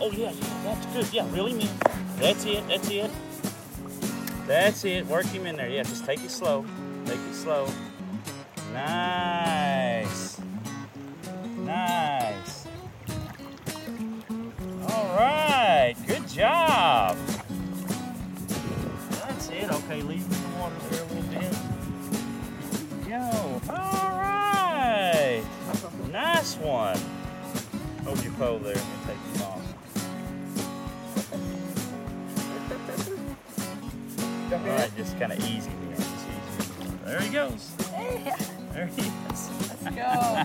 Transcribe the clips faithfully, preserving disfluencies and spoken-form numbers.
Oh, yeah, yeah, that's good. Yeah, reel him in. That's it, that's it. That's it. Work him in there. Yeah, just take it slow. Take it slow. Nice. Nice. All right. Good job. That's it. Okay, leave him in the water there a little bit. Go. All right. Nice one. Hold your pole there. I'm going to take him off. All right, just kind of easy here. Just easy. There he goes. There he is. Let's go.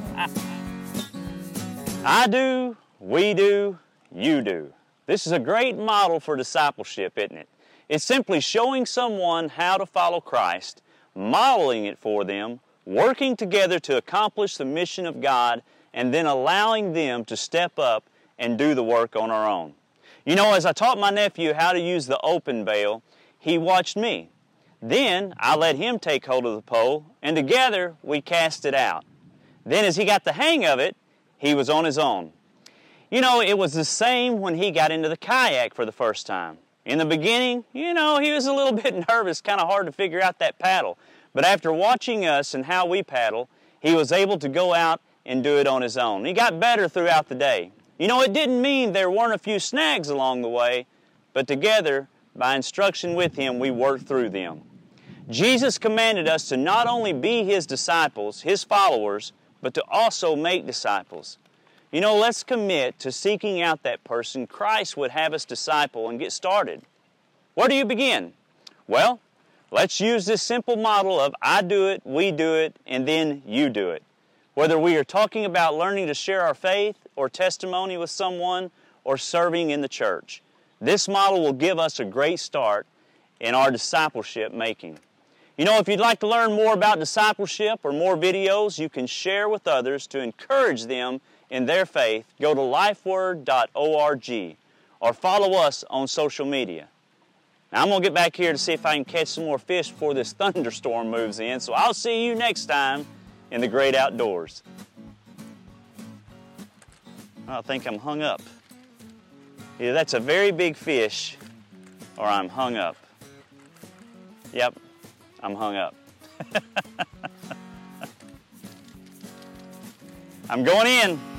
I do, we do, you do. This is a great model for discipleship, isn't it? It's simply showing someone how to follow Christ, modeling it for them, working together to accomplish the mission of God, and then allowing them to step up and do the work on our own. You know, as I taught my nephew how to use the open bail, he watched me. Then I let him take hold of the pole, and together we cast it out. Then as he got the hang of it, he was on his own. You know, it was the same when he got into the kayak for the first time. In the beginning, you know, he was a little bit nervous, kind of hard to figure out that paddle. But after watching us and how we paddle, he was able to go out and do it on his own. He got better throughout the day. You know, it didn't mean there weren't a few snags along the way, but together, by instruction with him, we worked through them. Jesus commanded us to not only be His disciples, His followers, but to also make disciples. You know, let's commit to seeking out that person Christ would have us disciple and get started. Where do you begin? Well, let's use this simple model of I do it, we do it, and then you do it. Whether we are talking about learning to share our faith or testimony with someone or serving in the church, this model will give us a great start in our discipleship making. You know, if you'd like to learn more about discipleship or more videos you can share with others to encourage them in their faith, go to lifeword dot org or follow us on social media. Now I'm going to get back here to see if I can catch some more fish before this thunderstorm moves in, so I'll see you next time in the great outdoors. I think I'm hung up. Either that's a very big fish or I'm hung up. Yep, I'm hung up. I'm going in.